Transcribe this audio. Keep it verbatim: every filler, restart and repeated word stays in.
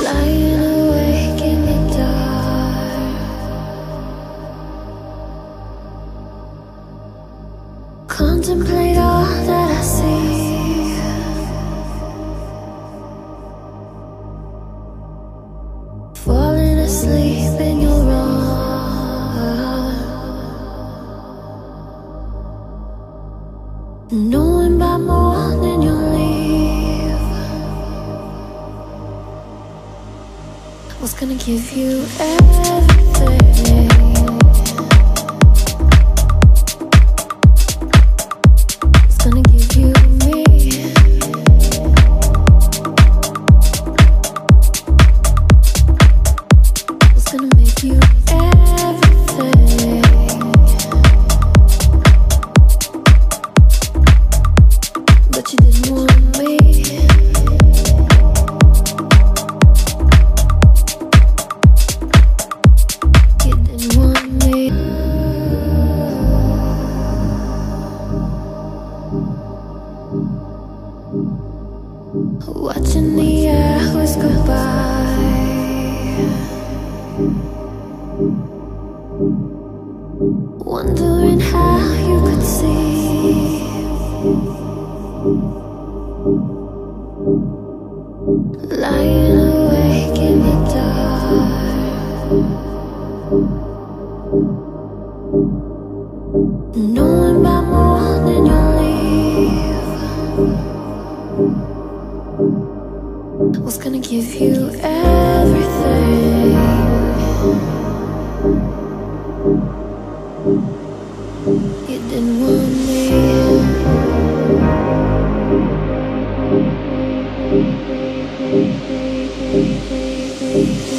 Lying awake in the dark, contemplate all that I see. Falling asleep in your arms, knowing by morning you'll leave. I was gonna give you everything. Was gonna give you me. Was gonna make you everything. But you didn't want me. You didn't want me. Watching the hours go by, wondering how you could see. Lying awake in the dark, knowing by morning you'll leave. Was gonna give you everything. You didn't want me. Thank you.